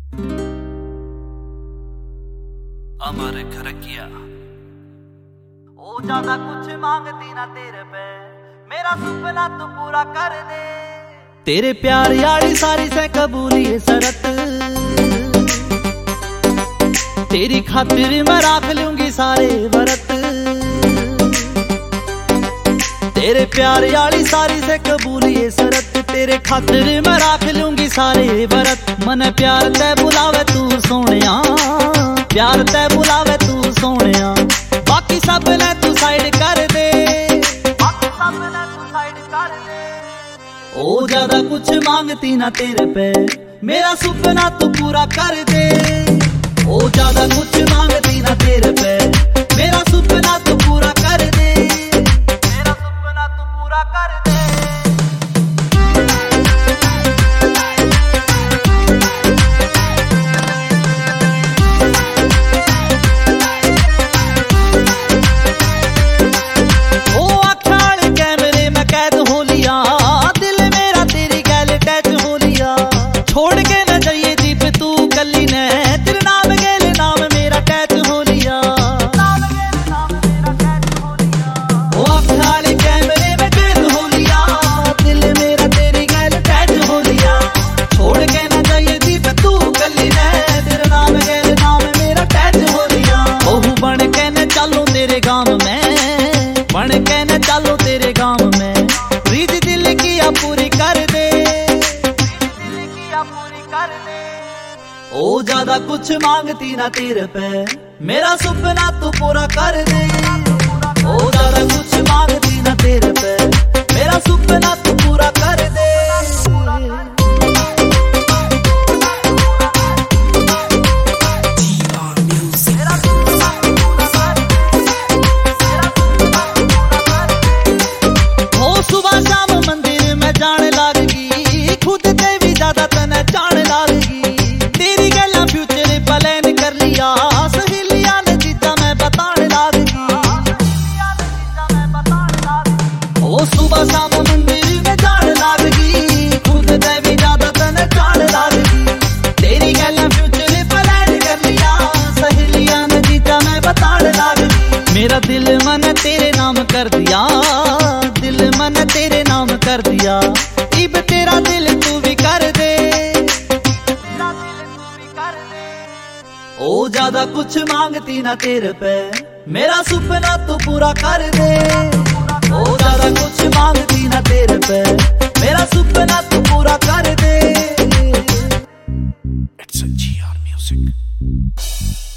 अमर खरकिया ओ ज्यादा कुछ मांगती ना तेरे पे, मेरा सपना तू पूरा कर दे। तेरे प्यार यारी सारी से कबूली शरत, तेरी खातिर मैं राख लूंगी सारे व्रत। तेरे प्यार यारी सारी से कबूली शरत, तेरे खातिर मैं राख लूंगी सारे व्रत। मन प्यार ते बुलावे तू सोनिया, प्यार ते बुलावे तू सोनिया, बाकी सब ने तू साइड कर दे, बाकी सब ने तू साइड कर दे। ओ ज्यादा कुछ मांगती ना तेरे पे, मेरा सपना तू पूरा कर दे। ओ ज्यादा कुछ मांगती ना तेरे पे, मेरा सपना तू पूरा कर दे, मेरा सपना तू पूरा कर दे। बन के न चालो तेरे गांव में, रीत दिल की पूरी कर दे, दिल की पूरी कर दे। ओ ज्यादा कुछ मांगती ना तेरे पे, मेरा सपना तू पूरा कर दे। ओ ज्यादा कुछ मांगती ना तेरे पे, मेरा सपना तू पूरा कर दे। सुबह शाम मंदिर में जाने लागगी, खुद से भी ज्यादा तने जाने लागगी। तेरी गल्ला फ्यूचर प्लान कर लिया, सहेलियां ने जीता मैं बताने लागगी। मेरा दिल मन तेरे नाम कर दिया, दिल मन तेरे नाम कर दिया। इब तेरा दिल तू भी कर दे, तेरा दिल तू भी कर दे। ओ ज्यादा कुछ मांगती ना तेरे पे, मेरा सपना तू पूरा कर दे। ओ ज्यादा कुछ मांगती ना तेरे पे, मेरा सपना तू पूरा कर दे। It's a GR Music.